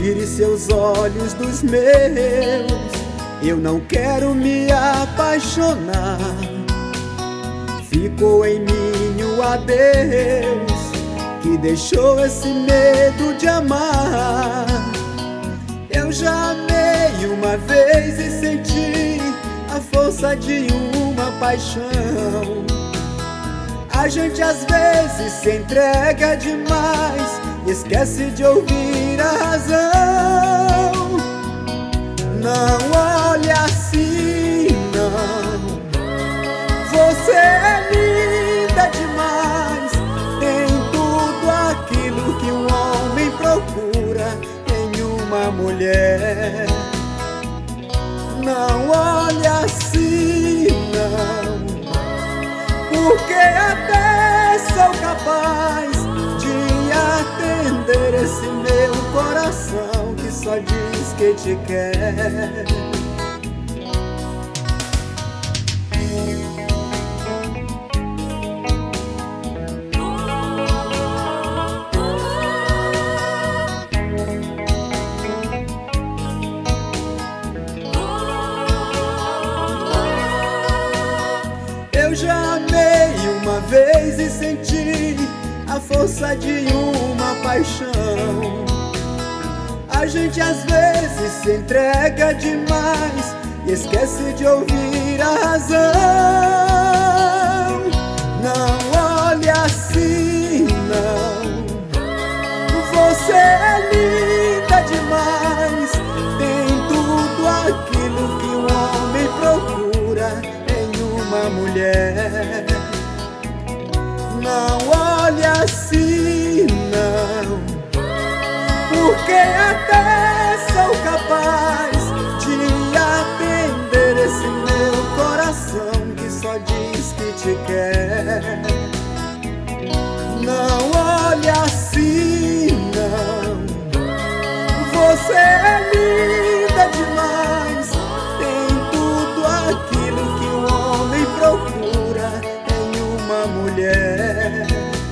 Tire seus olhos dos meus, eu não quero me apaixonar. Ficou em mim o adeus que deixou esse medo de amar. Eu já amei uma vez e senti a força de uma paixão. A gente às vezes se entrega demais e esquece de ouvir a razão. Não olhe assim, não. Você é linda demais. Tem tudo aquilo que um homem procura em uma mulher. Não olhe assim, não, porque até sou capaz de atender esse meu coração que só diz que te quer. Eu já amei uma vez e senti a força de uma paixão. A gente às vezes se entrega demais e esquece de ouvir a razão. Não olhe assim, não. Você é linda demais. Tem tudo aquilo que um homem procura em uma mulher. Não olhe assim, não, porque até sou capaz de atender esse meu coração que só diz que te quer. Não olhe assim, não. Você é linda demais. Tem tudo aquilo que um homem procura em uma mulher.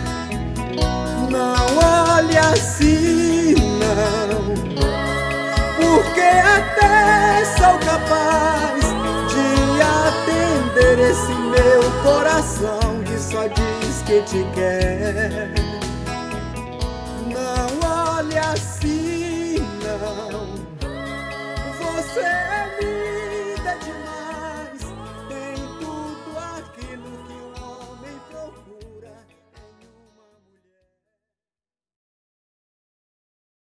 Não olhe assim, não, porque até sou capaz de atender esse meu coração que só diz que te quer.